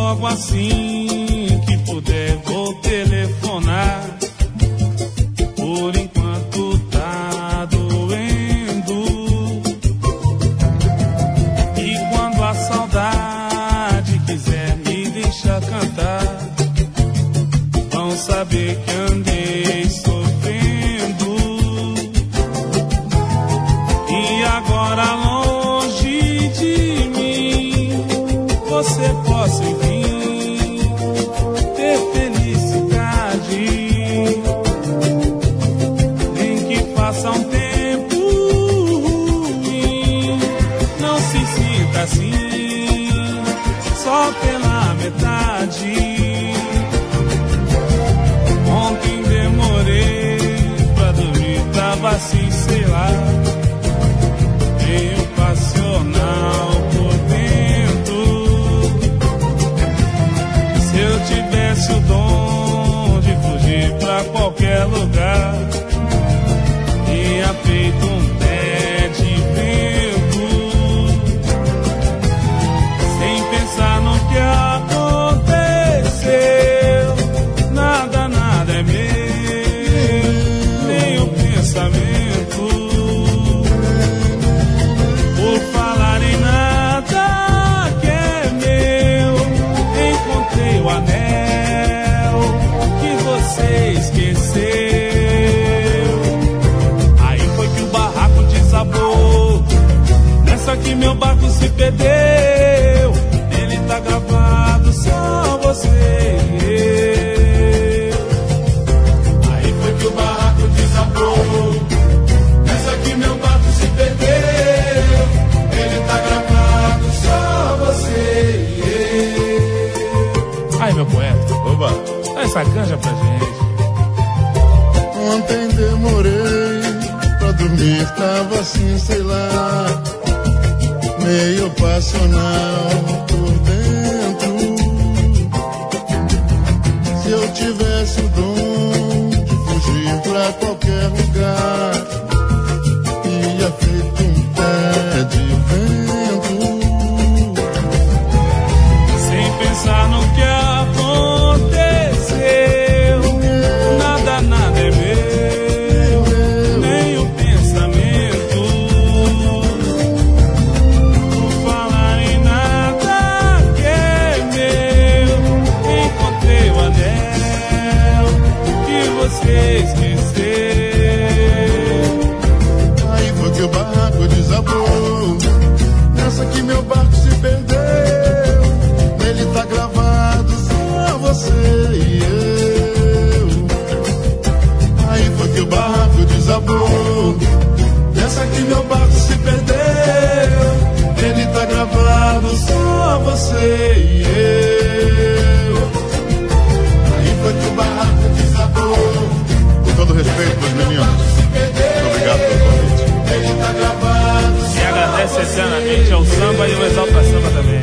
logo assim que puder vou telefonar. Por enquanto tá doendo. E quando a saudade quiser me deixar cantar, vão saber que andei sofrendo. E agora longe de mim, você possa enfim ter felicidade. Nem que passa um tempo ruim, não se sinta assim, só pela metade. Ontem demorei pra dormir, tava assim, sei lá, meio passional por dentro. Se eu tivesse o dom de fugir pra qualquer lugar, tinha feito um pé de vento, sem pensar no que aconteceu. Nada, nada é meu, nem o pensamento. Por falar em nada que é meu, encontrei o anel que você esqueceu. Aí foi que o barraco desabou, nessa que meu barco se perdeu. Ele tá gravado, só você e eu. Aí foi que o barraco desabou, nessa que meu barco se perdeu. Ele tá gravado, só você e eu. Aí, meu poeta, Oba! dá essa canja pra gente. Ontem demorei pra dormir, tava assim, sei lá, meio passional por dentro. Se eu tivesse o dom de fugir pra qualquer lugar, ia feito um pé de vento, Sem pensar no que aconteceu. Nada, nada é meu, nem o pensamento. Por falar em nada que é meu, encontrei o anel que você esqueceu. Aí foi que o barco desabou, nessa que meu barco se perdeu. Nele tá gravado só você e eu. Aí foi que o barco desabou, nessa que meu barco se perdeu. Nele tá gravado só você e eu. Aí foi que o barco desabou. Com todo respeito pros meninos, muito obrigado pelo convite. E agradece eternamente ao samba e ao Exalta Samba também.